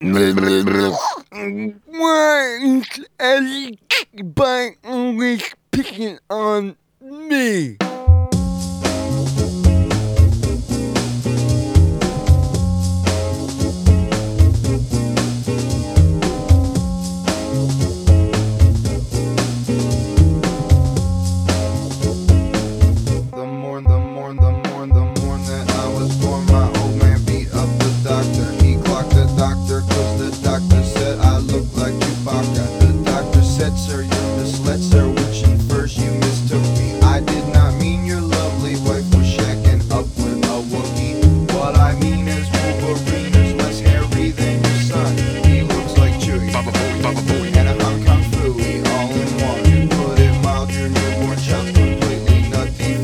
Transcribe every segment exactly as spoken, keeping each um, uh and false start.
Why is everybody always picking on me? The more, the more, the more, the more that I was born, my old man beat up the doctor. He clocked the doctor cause the doctor said I look like Chewbacca. The doctor said, sir, you're misled, sir, which infers you mistook me. I did not mean your lovely wife was shacking up with a Wookiee. What I mean is Wolverine is less hairy than your son. He looks like Chewie, Baba Booey, Baba Booey, and a Hong Kong Phooey all in one. You put it mild, your newborn child's completely nutty.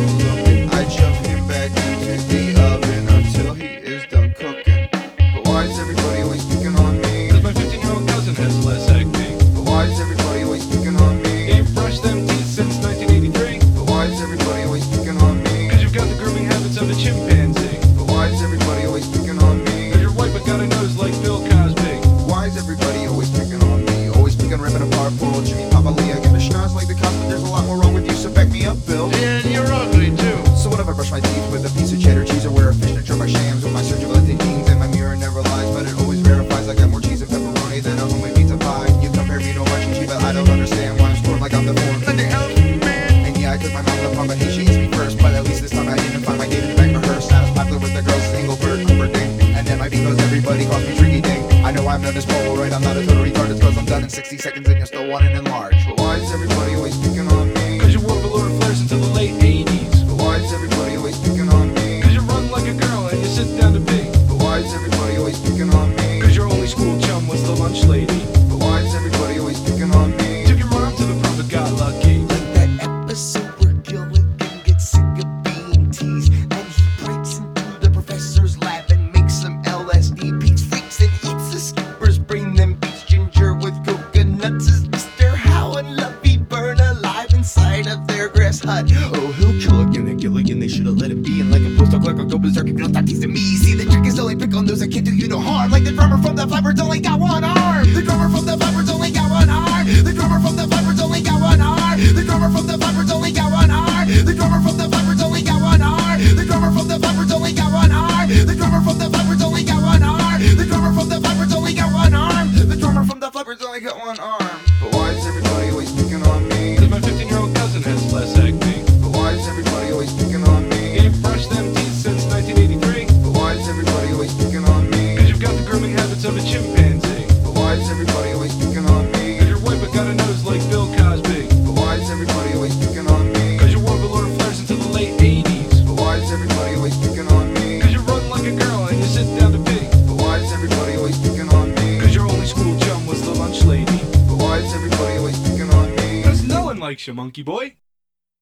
I shove him back into the oven until he is done cooking. But why is everybody always picking on me? Cause my fifteen-year-old cousin has less acne. But why is everybody always picking on me? Ain't brushed them teeth since nineteen eighty-three. But why is everybody always picking on me? Cause you've got the grooming habits of a chimpanzee. But why is everybody always picking on me? Cause you're white but got a nose like Bill Cosby. Why is everybody always picking on me? Always picking, ripping apart poor old Jimmy Papa Lee. I got a schnoz like the cops, but there's a lot more wrong with you, so back me up, Bill. And you're ugly too. So what if I brush my teeth with a piece of cheddar cheese, or wear a fishnet shirt by shams with my surgical jeans, and my mirror never lies, but it always verifies I got more cheese and pepperoni than a homemade pizza pie. You compare me to a much cheap, but I don't understand why I'm scored like I'm the fourth. Nothing else, man. And yeah, I took my mom the pump, but hey, she hits me first. But at least this time I didn't find my date in the back of her. Not as popular with the girls, single bird, Cooper Ding. And then my because everybody calls me Tricky Ding. I know I'm not as Polaroid, I'm not a total retard. It's cause I'm done in sixty seconds and you're still wanting enlarge. But why is everybody always picking on me? Cause you wore velour flares until the late eighties. But why is everybody always picking on me? Cause you run like a girl and you sit down to pee. But why is everybody always picking on me? Cause your only school chum was the lunch lady. But why is everybody always picking on me? Took your mom to the prom but got lucky. Like that episode where Gilligan gets sick of being teased, and he breaks into the professor's lab and makes some L S D. Pete's freaks and eats the skippers, bring them beach ginger with coconuts. As Mister Howe and Luffy burn alive inside of their grass hut. Oh, he'll kill again and Gilligan, they should've let it be. And like a postdoc clerk, I'll go berserk if you don't stop teasing me. See, the trick is only pick on those that can't do you no harm. Like the drummer from the Flappers only got one arm. The drummer from the Flappers only got one arm. The drummer from the Flappers only got one arm. The drummer from the Flappers only got one arm. The drummer from the Flappers only got one arm. The drummer from the Flappers only got one arm. The drummer from the Flappers only got one arm. The drummer from the Flappers only got one arm. The drummer from the Flappers only got one arm. But why is everybody always picking on me? Cause my fifteen-year-old cousin has less acne. But why is everybody always picking on me? Ain't brushed them teeth since nineteen eighty-three. But why is everybody always picking on me? Cause you've got the grooming habits of a chimpanzee. But why is everybody always picking on me? Cause you're white but got a nose like Bill Cosby. But why is everybody always picking on me? Cause you wore velour flares until the late eighties. But why is everybody always picking on me? Cause you run like a girl and you sit down to pee. But why is everybody always picking on me? Cause your only school chum was the lunch lady. But why is everybody always picking on me? Cause no one likes you, monkey boy.